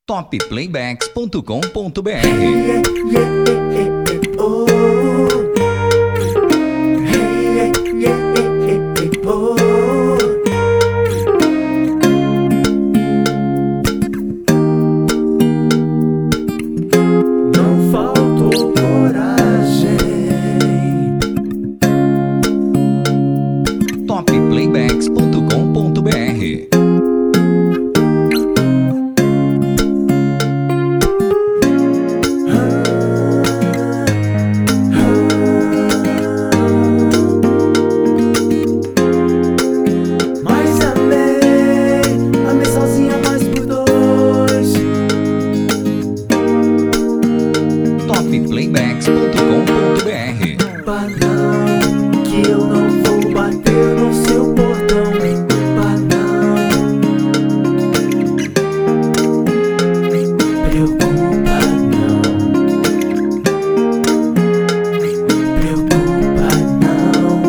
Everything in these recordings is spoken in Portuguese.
Não faltou coragem. topplaybacks.com.br. Mas amei sozinha, mas por dois. topplaybacks.com.br. Não, que eu não vou bater no seu portão. Não, preocupa não. Preocupa não.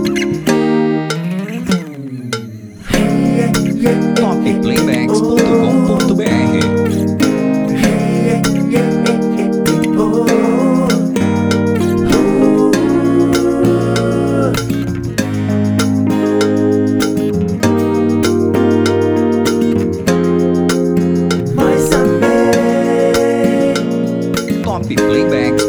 topplaybacks.com.br. Mas amei. topplaybacks.com.br.